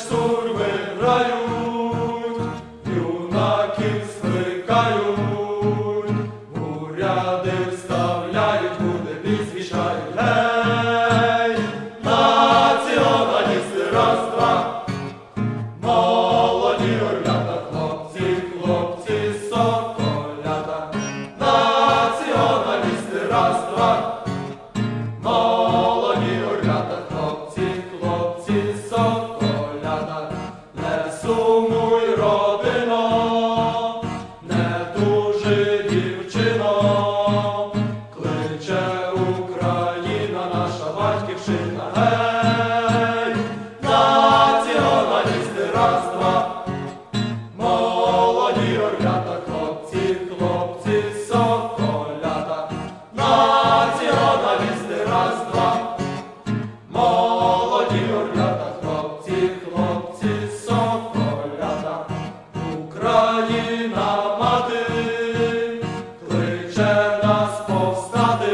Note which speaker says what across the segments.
Speaker 1: сурми грають, юнаків скликають, у ряди вставляють, буде підзвішають. Гей, націоналісти, раз, два, молоді орлята, хлопці, хлопці, соколята. Націоналісти, раз, два, молоді орлята, хлопці, хлопці, соколята. Не сумуй, родино, не тужи, дівчино, кличе Україна, наша батьківщина. Гей, націоналісти, раз, два, молоді орлята, хлопці, хлопці, соколята. Націоналісти, раз, два, молоді орлята, хлопці, хлопці, соколята. Україна мати кличе нас повстати,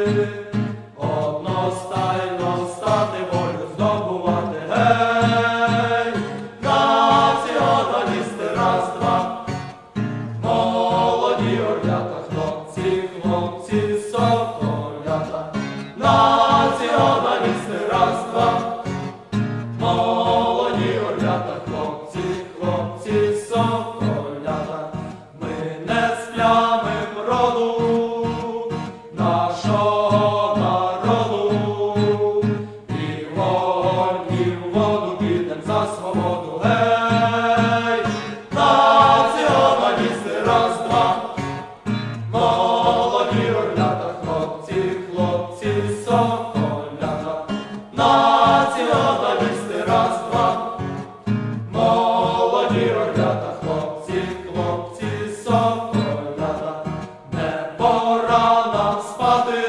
Speaker 1: одностайно стати, волю здобувати. Гей, націоналісти, раз, два, молоді орлята, хлопці, хлопці, соколята. Націоналісти, раз, два, молоді орлята, хлопці, хлопці, соколята. Ми не сплямим роду нашого народу, і в вогонь, і в воду підем за свободу. Гей, націоналісти, раз, два, молоді орлята, хлопці, хлопці, соколята. Націоналісти, раз, два, молоді орлята, хлопці, хлопці, соколята. Не пора нам спати,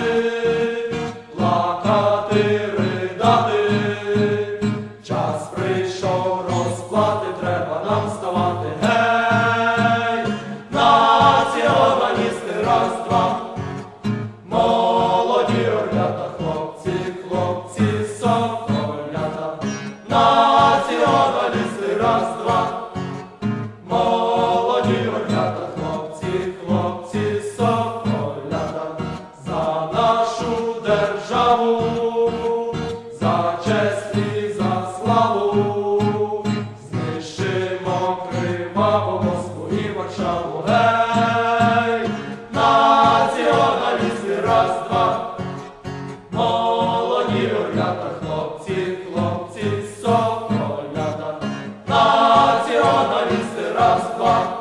Speaker 1: плакати, ридати, час прийшов розплати, треба нам вставати. Гей, націоналісти, раз, два, молоді орлята, хлопці, хлопці, соколята. Націоналісти, раз, два, молоді орлята, хлопці, хлопці, соколята. За нашу державу, за честь і за славу, знищимо криваво Москву і Варшаву. Гей, націоналісти, раз, два, молоді орлята, хлопці, хлопці, соколята. Націоналісти, раз, два,